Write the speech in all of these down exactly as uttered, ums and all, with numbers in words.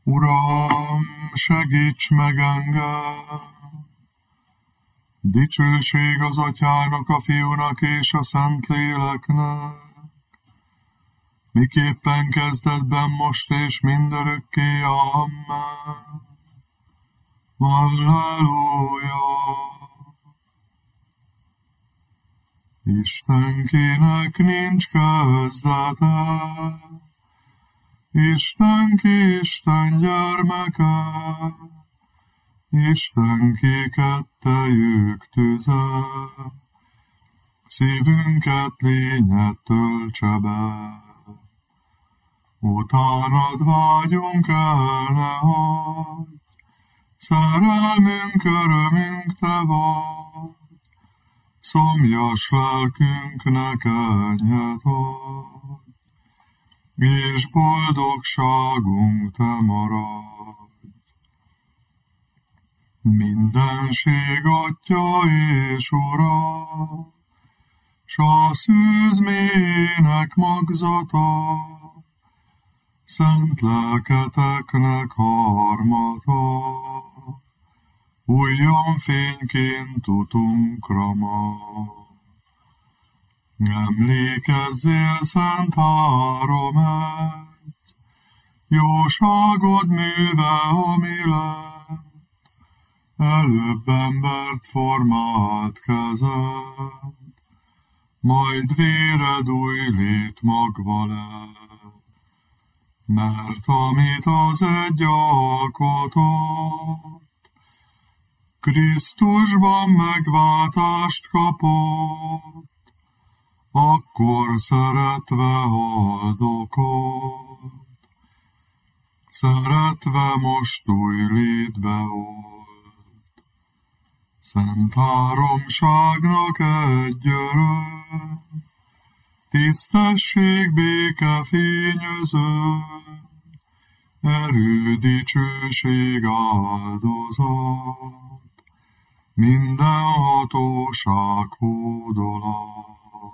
Uram, segíts meg engem! Dicsőség az Atyának, a Fiúnak és a Szentléleknek, miképpen kezdetben, most és mindörökké, amen. Halleluja! Istenkinek nincs kezdete, Istenki Isten gyermeke, Istenki kettejük tüze, szívünket lényet töltse be. Utánad vágyunk el, ne hagyj, szerelmünk, örömünk te vagy, szomjas lelkünknek enyhet adj, és boldogságunk te maradj. Mindenség Atya és Ura, s a szűzmének magzata, szent lelketeknek harmata, újjon fényként utunkra majd. Emlékezzél, Szent Három egy, jóságod műve, ami lett, előbb embert formált kezed, majd véred új lét magva lett. Mert amit az egy alkotott, Krisztusban megváltást kapott, akkor szeretve haldokolt, szeretve most új létbe volt. Szent Háromságnak egy öröm, tisztesség, béke fényöző, erő, dicsőség, áldozat, minden hatóság hódolat.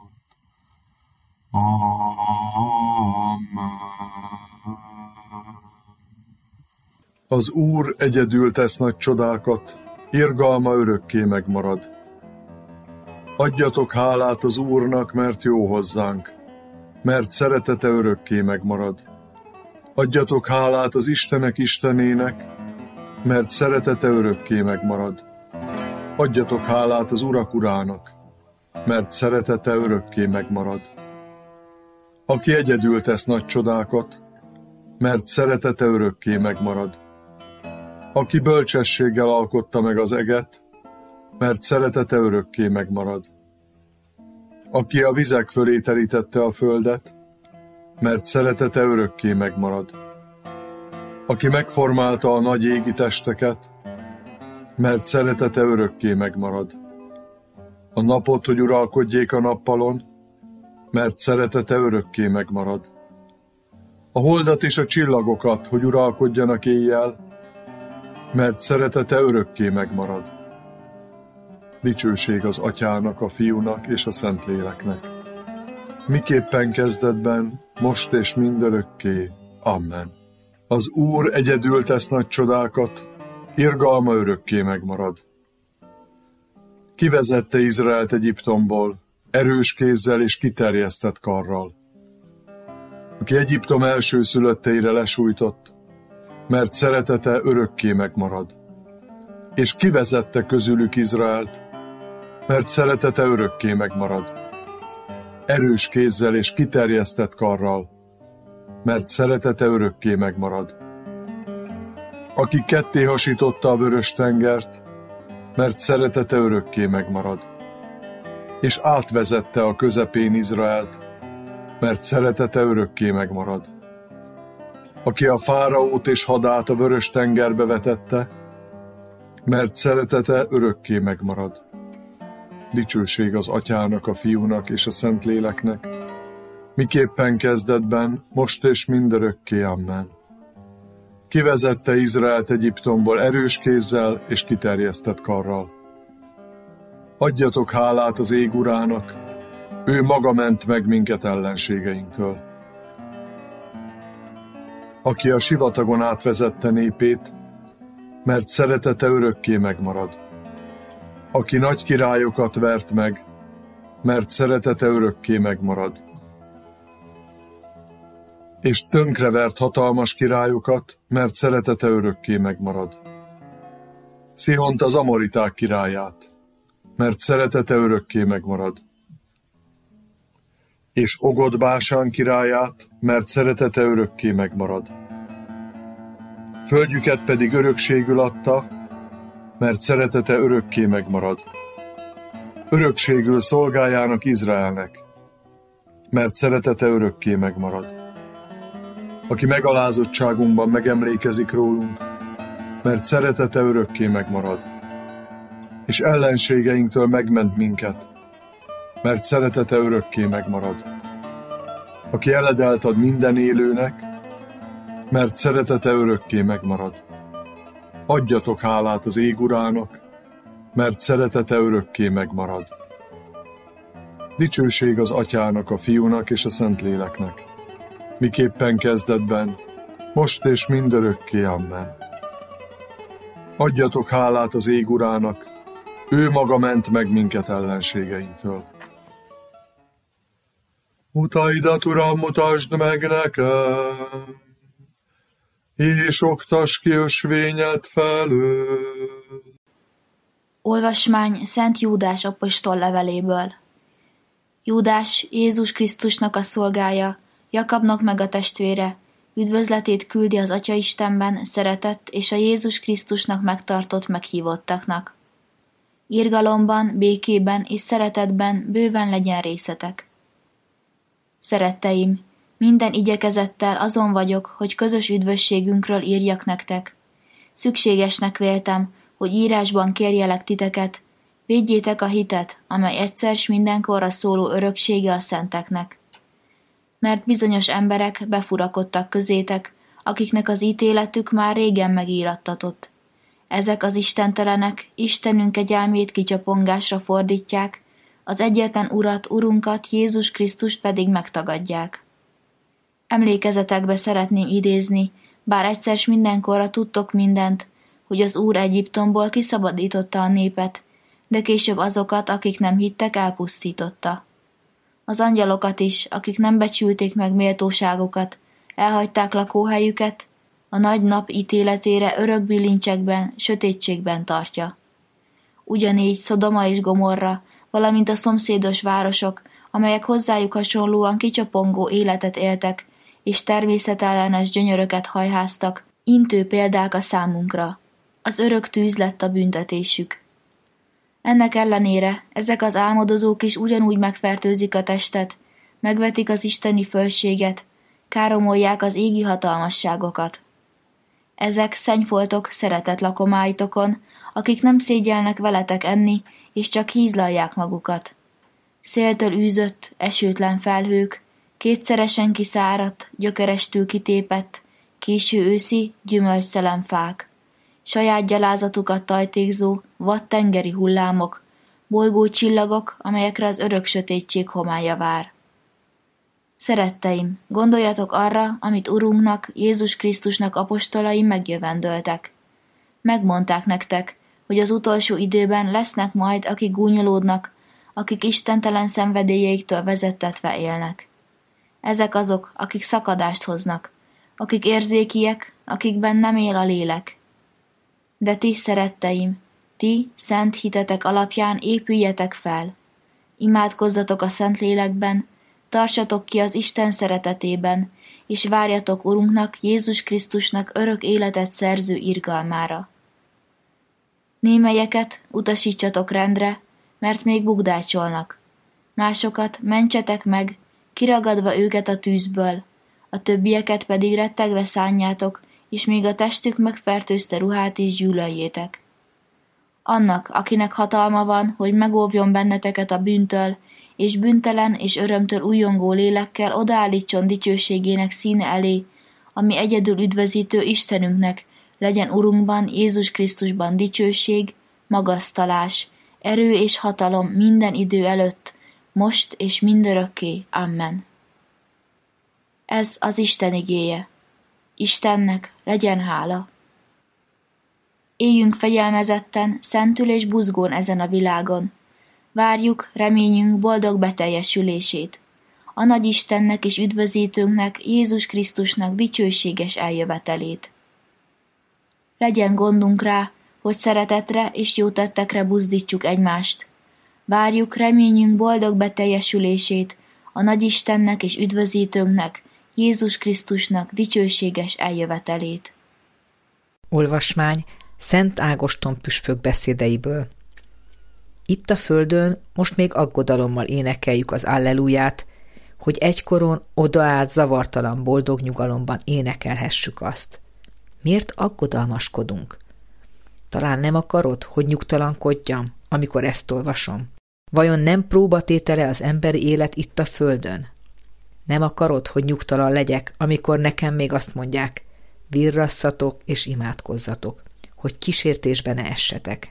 Amen. Az Úr egyedül tesz nagy csodákat, irgalma örökké megmarad. Adjatok hálát az Úrnak, mert jó hozzánk, mert szeretete örökké megmarad. Adjatok hálát az Istenek Istenének, mert szeretete örökké megmarad. Adjatok hálát az Urak Urának, mert szeretete örökké megmarad. Aki egyedül tesz nagy csodákat, mert szeretete örökké megmarad. Aki bölcsességgel alkotta meg az eget, mert szeretete örökké megmarad. Aki a vizek fölé terítette a földet, mert szeretete örökké megmarad. Aki megformálta a nagy égi testeket, mert szeretete örökké megmarad. A napot, hogy uralkodjék a nappalon, mert szeretete örökké megmarad. A holdat és a csillagokat, hogy uralkodjanak éjjel, mert szeretete örökké megmarad. Dicsőség az Atyának, a Fiúnak és a Szentléleknek, miképpen kezdetben, most és mindörökké. Amen. Az Úr egyedül tesz nagy csodákat, irgalma örökké megmarad. Kivezette Izraelt Egyiptomból, erős kézzel és kiterjesztett karral. Aki Egyiptom elsőszülötteire lesújtott, mert szeretete örökké megmarad. És kivezette közülük Izraelt, mert szeretete örökké megmarad. Erős kézzel és kiterjesztett karral, mert szeretete örökké megmarad. Aki ketté hasította a vörös tengert, mert szeretete örökké megmarad. És átvezette a közepén Izraelt, mert szeretete örökké megmarad. Aki a fáraót és hadát a vörös tengerbe vetette, mert szeretete örökké megmarad. Dicsőség az Atyának, a Fiúnak és a Szentléleknek, miképpen kezdetben, most és mindörökké. Amen. Kivezette Izraelt Egyiptomból erős kézzel és kiterjesztett karral. Adjatok hálát az ég Urának, ő maga ment meg minket ellenségeinktől. aki a sivatagon átvezette népét, mert szeretete örökké megmarad. Aki nagy királyokat vert meg, mert szeretete örökké megmarad. És tönkrevert hatalmas királyokat, mert szeretete örökké megmarad. Szihont az amoriták királyát, mert szeretete örökké megmarad. És Ogod Básán királyát, mert szeretete örökké megmarad. Földjüket pedig örökségül adta, mert szeretete örökké megmarad. Örökségül szolgájának Izraelnek, mert szeretete örökké megmarad. Aki megalázottságunkban megemlékezik rólunk, mert szeretete örökké megmarad. És ellenségeinktől megment minket, mert szeretete örökké megmarad. Aki eledelt ad minden élőnek, mert szeretete örökké megmarad. Adjatok hálát az ég Urának, mert szeretete örökké megmarad. Dicsőség az Atyának, a Fiúnak és a Szentléleknek, miképpen kezdetben, most és mindörökké, amen. Adjatok hálát az ég Urának, ő maga ment meg minket ellenségeinktől. Utaidat, Uram, mutasd meg nekem, és oktass ki ösvényed felől. Olvasmány Szent Júdás apostol leveléből. Júdás Jézus Krisztusnak a szolgája, Jakabnak meg a testvére, üdvözletét küldi az Atya-Istenben szeretett és a Jézus Krisztusnak megtartott meghívottaknak. Irgalomban, békében és szeretetben bőven legyen részetek. Szeretteim, minden igyekezettel azon vagyok, hogy közös üdvösségünkről írjak nektek. Szükségesnek véltem, hogy írásban kérjelek titeket, védjétek a hitet, amely egyszer s mindenkorra szóló öröksége a szenteknek. Mert bizonyos emberek befurakodtak közétek, akiknek az ítéletük már régen megírattatott. Ezek az istentelenek Istenünk kegyelmét kicsapongásra fordítják, az egyetlen Urat, Urunkat, Jézus Krisztust pedig megtagadják. Emlékezetekbe szeretném idézni, bár egyszer s mindenkorra tudtok mindent, hogy az Úr Egyiptomból kiszabadította a népet, de később azokat, akik nem hittek, elpusztította. Az angyalokat is, akik nem becsülték meg méltóságokat, elhagyták lakóhelyüket, a nagy nap ítéletére örök bilincsekben, sötétségben tartja. Ugyanígy Szodoma és Gomorra, valamint a szomszédos városok, amelyek hozzájuk hasonlóan kicsapongó életet éltek, és természetellenes gyönyöröket hajháztak, intő példák a számunkra. Az örök tűz lett a büntetésük. Ennek ellenére ezek az álmodozók is ugyanúgy megfertőzik a testet, megvetik az isteni fölséget, káromolják az égi hatalmasságokat. Ezek szennyfoltok szeretett lakomáitokon, akik nem szégyelnek veletek enni, és csak hízlalják magukat. Széltől űzött, esőtlen felhők, kétszeresen kiszáradt, gyökerestül kitépett, késő őszi, gyümölcstelen fák, saját gyalázatukat tajtékzó, vad tengeri hullámok, bolygó csillagok, amelyekre az örök sötétség homálya vár. Szeretteim, gondoljatok arra, amit Urunknak, Jézus Krisztusnak apostolai megjövendöltek. Megmondták nektek, hogy az utolsó időben lesznek majd, akik gúnyolódnak, akik istentelen szenvedélyeiktől vezettetve élnek. Ezek azok, akik szakadást hoznak, akik érzékiek, akikben nem él a lélek. De ti, szeretteim, ti, szent hitetek alapján épüljetek fel. Imádkozzatok a szent lélekben, tartsatok ki az Isten szeretetében, és várjatok Urunknak, Jézus Krisztusnak örök életet szerző irgalmára. Némelyeket utasítsatok rendre, mert még bugdácsolnak. Másokat mentsetek meg, kiragadva őket a tűzből, a többieket pedig rettegve szánjátok, és még a testük megfertőzte ruhát is gyűlöljétek. Annak, akinek hatalma van, hogy megóvjon benneteket a bűntől, és bűntelen és örömtől újongó lélekkel odaállítson dicsőségének színe elé, ami egyedül üdvözítő Istenünknek, legyen Urunkban, Jézus Krisztusban dicsőség, magasztalás, erő és hatalom minden idő előtt, most és mindörökké. Amen. Ez az Isten igéje. Istennek legyen hála. Éljünk fegyelmezetten, szentül és buzgón ezen a világon. Várjuk, reményünk boldog beteljesülését. A nagy Istennek és üdvözítőnknek, Jézus Krisztusnak dicsőséges eljövetelét. Legyen gondunk rá, hogy szeretetre és jó tettekre buzdítsuk egymást. Várjuk, reményünk boldog beteljesülését, a nagy Istennek és üdvözítőnknek, Jézus Krisztusnak dicsőséges eljövetelét. Olvasmány Szent Ágoston püspök beszédeiből. Itt a földön most még aggodalommal énekeljük az Alleluját, hogy egykoron odaállt zavartalan boldog nyugalomban énekelhessük azt. Miért aggodalmaskodunk? Talán nem akarod, hogy nyugtalankodjam, amikor ezt olvasom? Vajon nem próbatétele az emberi élet itt a földön? Nem akarod, hogy nyugtalan legyek, amikor nekem még azt mondják, virrasszatok és imádkozzatok, hogy kísértésbe ne essetek?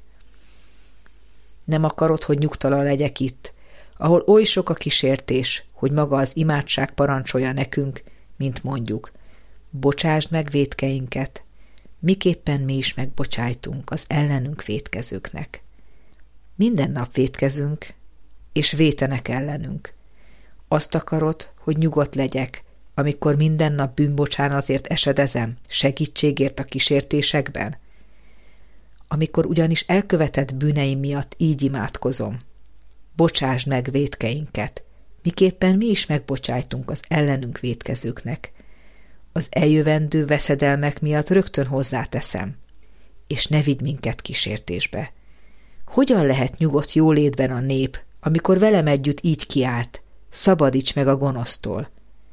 Nem akarod, hogy nyugtalan legyek itt, ahol oly sok a kísértés, hogy maga az imádság parancsolja nekünk, mint mondjuk, bocsásd meg vétkeinket, miképpen mi is megbocsájtunk az ellenünk vétkezőknek. Minden nap vétkezünk, és vétenek ellenünk. Azt akarod, hogy nyugodt legyek, amikor minden nap bűnbocsánatért esedezem, segítségért a kísértésekben? Amikor ugyanis elkövetett bűneim miatt így imádkozom. Bocsásd meg vétkeinket, miképpen mi is megbocsájtunk az ellenünk vétkezőknek. Az eljövendő veszedelmek miatt rögtön hozzáteszem, és ne vigy minket kísértésbe. Hogyan lehet nyugodt jólétben a nép, amikor velem együtt így kiált, szabadíts meg a gonosztól?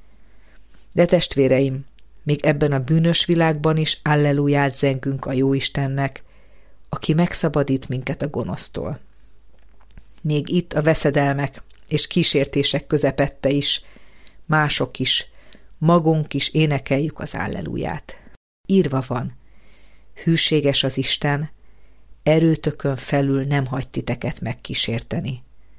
De testvéreim, még ebben a bűnös világban is alleluját zengünk a Jóistennek, aki megszabadít minket a gonosztól. Még itt a veszedelmek és kísértések közepette is, mások is, magunk is énekeljük az alleluját. Írva van, hűséges az Isten, erőtökön felül nem hagy titeket megkísérteni.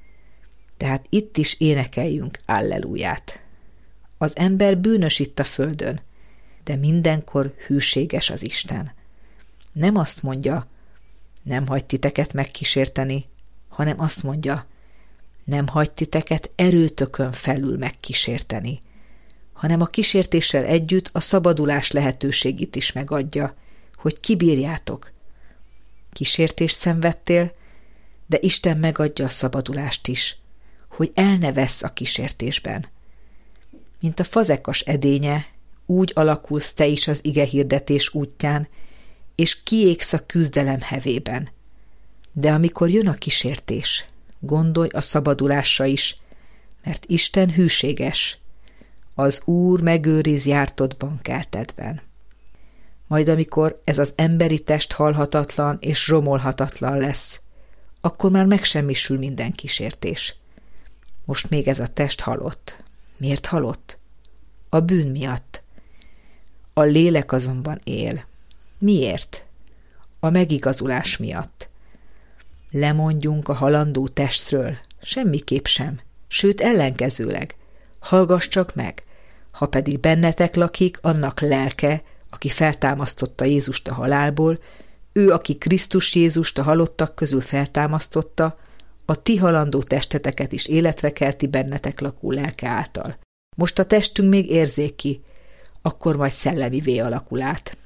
Tehát itt is énekeljünk alleluját. Az ember bűnös itt a földön, de mindenkor hűséges az Isten. Nem azt mondja, nem hagy titeket megkísérteni, hanem azt mondja, nem hagy titeket erőtökön felül megkísérteni, hanem a kísértéssel együtt a szabadulás lehetőségét is megadja, hogy kibírjátok. Kísértést szenvedtél, de Isten megadja a szabadulást is, hogy el ne vessz a kísértésben. Mint a fazekas edénye, úgy alakulsz te is az igehirdetés útján, és kiégsz a küzdelem hevében. De amikor jön a kísértés, gondolj a szabadulásra is, mert Isten hűséges. Az Úr megőriz jártottban keltetben. Majd amikor ez az emberi test halhatatlan és romolhatatlan lesz, akkor már megsemmisül minden kísértés. Most még ez a test halott. Miért halott? A bűn miatt. A lélek azonban él. Miért? A megigazulás miatt. Lemondjunk a halandó testről? Semmiképp sem, sőt ellenkezőleg. Hallgass csak meg, ha pedig bennetek lakik annak lelke, aki feltámasztotta Jézust a halálból, ő, aki Krisztus Jézust a halottak közül feltámasztotta, a ti halandó testeteket is életre kelti bennetek lakó lelke által. Most a testünk még érzéki, akkor majd szellemivé alakul át.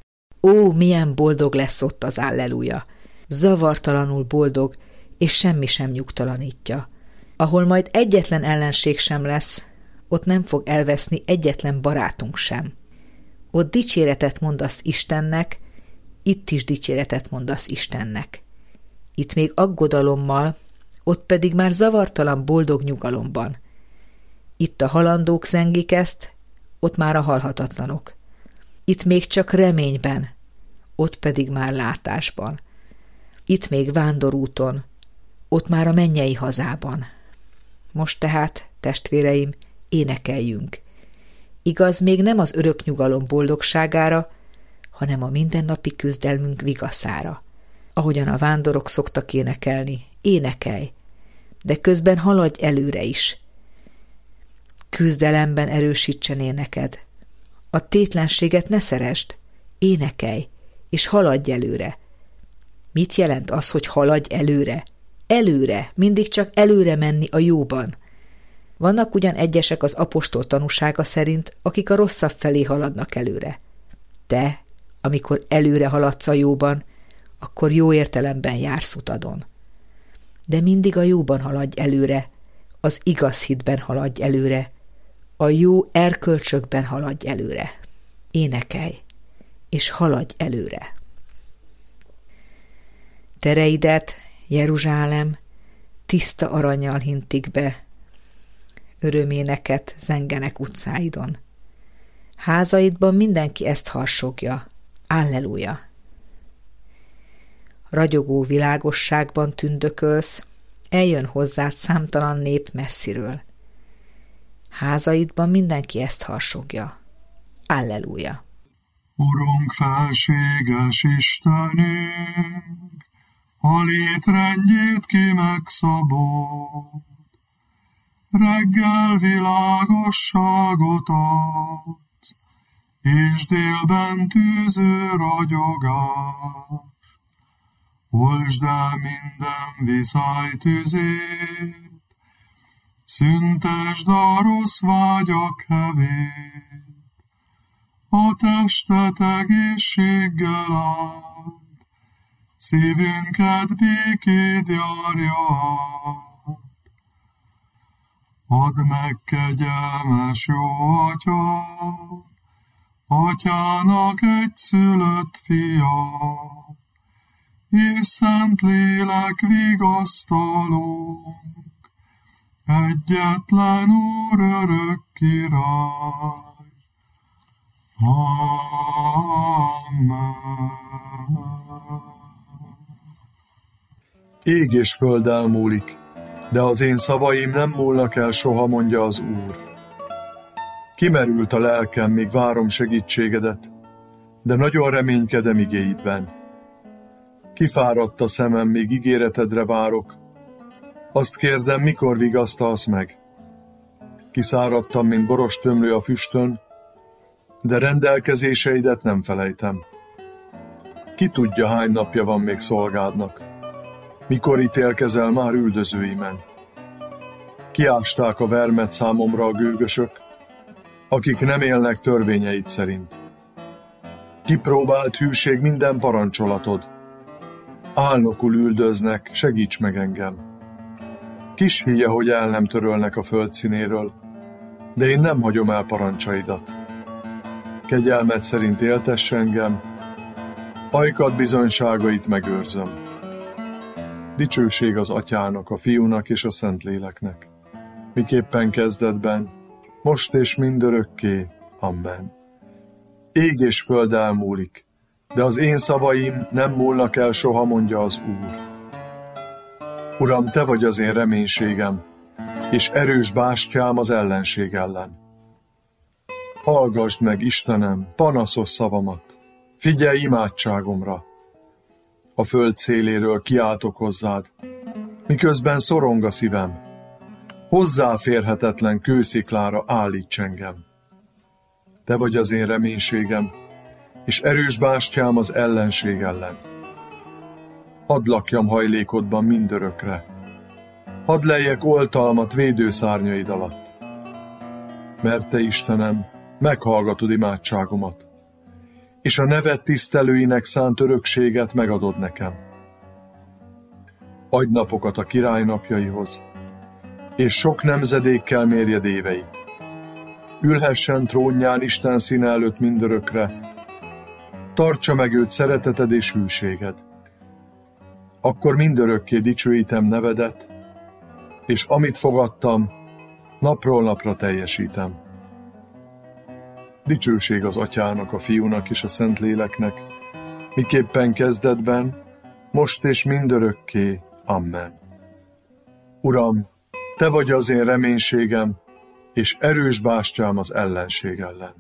Ó, milyen boldog lesz ott az alleluja! Zavartalanul boldog, és semmi sem nyugtalanítja. Ahol majd egyetlen ellenség sem lesz, ott nem fog elveszni egyetlen barátunk sem. Ott dicséretet mondasz Istennek, itt is dicséretet mondasz Istennek. Itt még aggodalommal, ott pedig már zavartalan boldog nyugalomban. Itt a halandók zengik ezt, ott már a halhatatlanok. Itt még csak reményben, ott pedig már látásban. Itt még vándorúton, ott már a mennyei hazában. Most tehát, testvéreim, énekeljünk. Igaz, még nem az örök nyugalom boldogságára, hanem a mindennapi küzdelmünk vigaszára. Ahogyan a vándorok szoktak énekelni, énekelj, de közben haladj előre is. Küzdelemben erősítsen éneked. A tétlenséget ne szeresd, énekelj, és haladj előre. Mit jelent az, hogy haladj előre? Előre, mindig csak előre menni a jóban. Vannak ugyan egyesek az apostol tanúsága szerint, akik a rosszabb felé haladnak előre. Te, amikor előre haladsz a jóban, akkor jó értelemben jársz utadon. De mindig a jóban haladj előre, az igaz hitben haladj előre, a jó erkölcsökben haladj előre. Énekelj, és haladj előre. Tereidet, Jeruzsálem, tiszta arannyal hintik be, öröméneket zengenek utcáidon. Házaidban mindenki ezt harsogja. Alleluja! Ragyogó világosságban tündökölsz, eljön hozzád számtalan nép messziről. Házaidban mindenki ezt harsogja. Alleluja! Urunk, felséges Istenünk, a létrendjét ki megszabod, reggel világosságot adsz, és délben tűző ragyogás. Olsd el minden viszály tüzét, szüntesd a rossz vágyak hevét, a testet egészséggel áld, szívünket békéd járja át. Add meg kegyelmes jó atyát, atyának egyszülött fiát, és szent lélek vigasztalónk, egyetlen Úr örök király. Amen. Ég és föld elmúlik, de az én szavaim nem múlnak el soha, mondja az Úr. Kimerült a lelkem, még várom segítségedet, de nagyon reménykedem igéidben. Kifáradt a szemem, még ígéretedre várok. Azt kérdem, mikor vigasztalsz meg? Kiszáradtam, mint boros tömlő a füstön, de rendelkezéseidet nem felejtem. Ki tudja, hány napja van még szolgádnak? Mikor ítélkezel már üldözőimen? Kiásták a vermet számomra a gőgösök, akik nem élnek törvényeid szerint. Kipróbált hűség minden parancsolatod. Álnokul üldöznek, segíts meg engem. Kis hülye, hogy el nem törölnek a föld színéről, de én nem hagyom el parancsaidat. Kegyelmed szerint éltess engem, ajkad bizonyságait megőrzöm. Dicsőség az Atyának, a Fiúnak és a Szentléleknek, miképpen kezdetben, most és mindörökké. Amen. Ég és föld elmúlik, de az én szavaim nem múlnak el soha, mondja az Úr. Uram, te vagy az én reménységem, és erős bástyám az ellenség ellen. Hallgasd meg, Istenem, panaszos szavamat, figyelj imádságomra. A föld széléről kiáltok hozzád, miközben szorong a szívem. Hozzáférhetetlen kősziklára állíts engem. Te vagy az én reménységem, és erős bástyám az ellenség ellen. Hadd lakjam hajlékodban mindörökre. Hadd lejjek oltalmat védőszárnyaid alatt. Mert te, Istenem, meghallgatod imádságomat, és a neved tisztelőinek szánt örökséget megadod nekem. Adj napokat a király napjaihoz, és sok nemzedékkel mérjed éveit. Ülhessen trónján Isten színe előtt mindörökre, tartsa meg őt szereteted és hűséged. Akkor mindörökké dicsőítem nevedet, és amit fogadtam, napról napra teljesítem. Dicsőség az Atyának, a Fiúnak és a Szentléleknek, miképpen kezdetben, most és mindörökké. Amen. Uram, te vagy az én reménységem, és erős bástyám az ellenség ellen.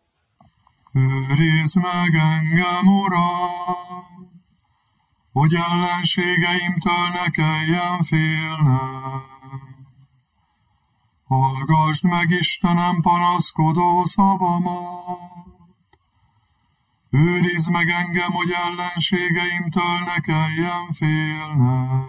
Őrizd meg engem, Uram, hogy ellenségeimtől ne kelljen félnem. Hallgasd meg, Istenem, panaszkodó szavamat, Őrizd meg engem, hogy ellenségeimtől ne kelljen félnem.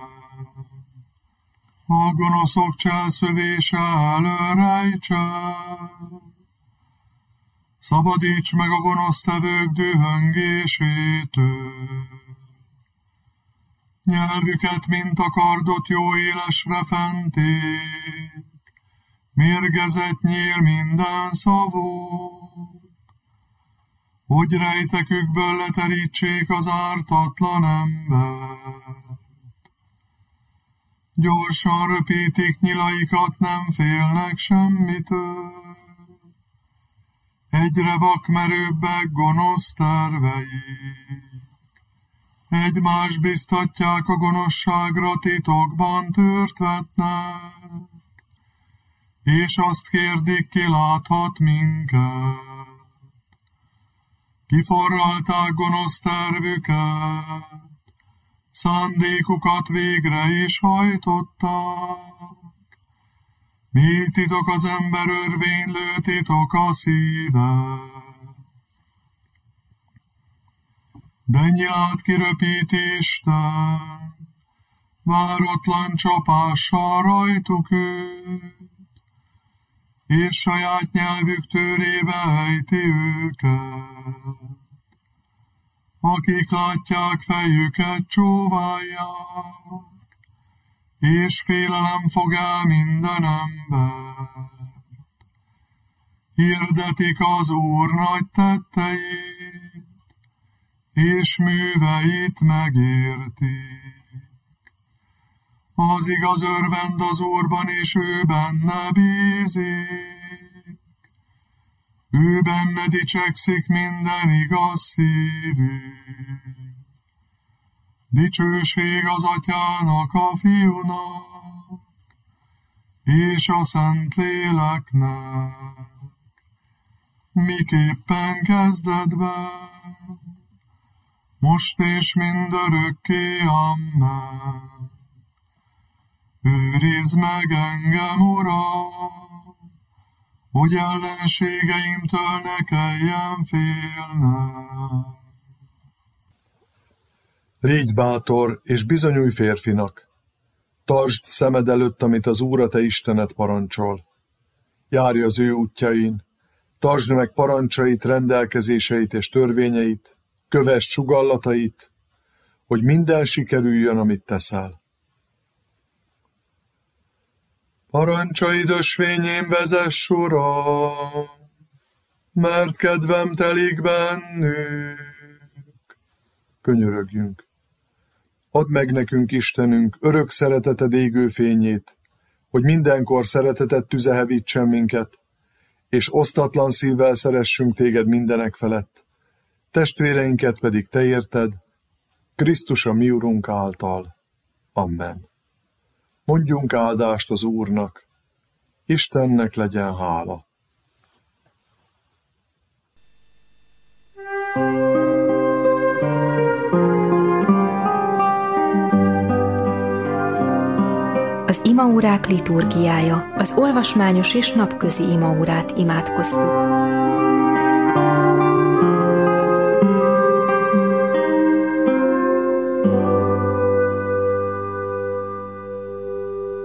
A gonoszok cselszövése elől rejtsen. Szabadíts meg a gonosztevők dühöngésétől. Nyelvüket, mint a kardot, jó élesre fenték. Mérgezet nyíl minden szavuk. Hogy rejtekükből leterítsék az ártatlan embert. Gyorsan röpítik nyilaikat, nem félnek semmitől. Egyre vakmerőbbek gonosz terveik. Egymást biztatják a gonoszságra, titokban tört vetnek, és azt kérdik, ki láthat minket. Kiforralták gonosz tervüket, szándékukat végre is hajtották. Mi titok az ember örvénylő, titok a szíve. De nyilát kiröpíti Isten, váratlan csapással rajtuk őt, és saját nyelvük tőrébe ejti őket. Akik látják, fejüket csóválják, és félelem fog el minden embert. Hirdetik az Úr nagy tetteit, és műveit megértik. Az igaz örvend az Úrban, és ő benne bízik. Ő benne dicsekszik minden igaz szívű. Dicsőség az Atyának, a Fiúnak, és a Szentléleknek, miképpen kezdetben, most és mindörökké, amen. Őrizd meg engem, Uram, hogy ellenségeimtől ne kelljen félnem. Légy bátor, és bizonyulj férfinak. Tartsd szemed előtt, amit az Úr a te Istened parancsol. Járj az ő útjain, tartsd meg parancsait, rendelkezéseit és törvényeit, kövess sugallatait, hogy minden sikerüljön, amit teszel. Parancsaid ösvényén vezess, Uram, mert kedvem telik bennük. Könyörögjünk. Add meg nekünk, Istenünk, örök szereteted égő fényét, hogy mindenkor szereteted tüze hevítsen minket, és osztatlan szívvel szeressünk téged mindenek felett, testvéreinket pedig te érted, Krisztus a mi Urunk által. Amen. Mondjunk áldást az Úrnak, Istennek legyen hála. Az imaórák liturgiája, az olvasmányos és napközi imaórát imádkoztuk.